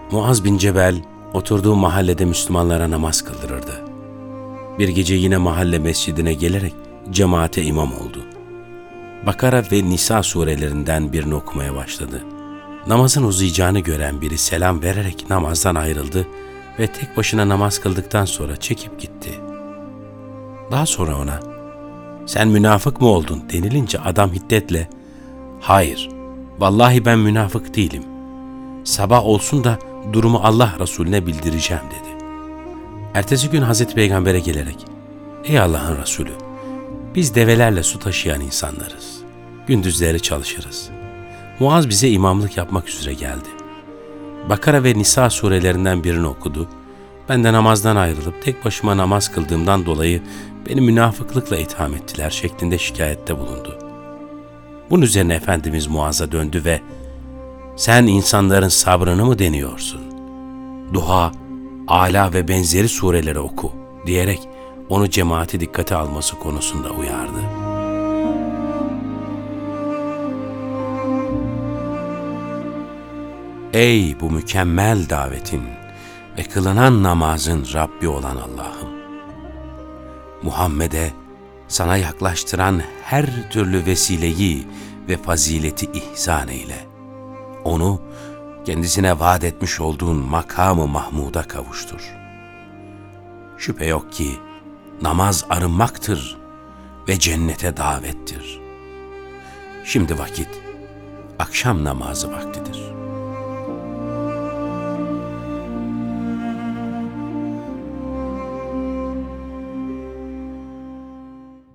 Muaz bin Cebel oturduğu mahallede Müslümanlara namaz kıldırırdı. Bir gece yine mahalle mescidine gelerek cemaate imam oldu. Bakara ve Nisa surelerinden birini okumaya başladı. Namazın uzayacağını gören biri selam vererek namazdan ayrıldı ve tek başına namaz kıldıktan sonra çekip gitti. Daha sonra ona, "Sen münafık mı oldun?" denilince adam hiddetle, "Hayır, vallahi ben münafık değilim. Sabah olsun da durumu Allah Resulüne bildireceğim," dedi. Ertesi gün Hazreti Peygamber'e gelerek, "Ey Allah'ın Resulü, biz develerle su taşıyan insanlarız. Gündüzleri çalışırız. Muaz bize imamlık yapmak üzere geldi. Bakara ve Nisa surelerinden birini okudu. Ben de namazdan ayrılıp tek başıma namaz kıldığımdan dolayı beni münafıklıkla itham ettiler," şeklinde şikayette bulundu. Bunun üzerine Efendimiz Muaz'a döndü ve "Sen insanların sabrını mı deniyorsun? Duha, Ala ve benzeri sureleri oku," diyerek onu cemaati dikkate alması konusunda uyardı. Ey bu mükemmel davetin ve kılınan namazın Rabbi olan Allah'ım! Muhammed'e sana yaklaştıran her türlü vesileyi ve fazileti ihsan eyle. Onu kendisine vaat etmiş olduğun makamı Mahmud'a kavuştur. Şüphe yok ki namaz arınmaktır ve cennete davettir. Şimdi vakit akşam namazı vaktidir.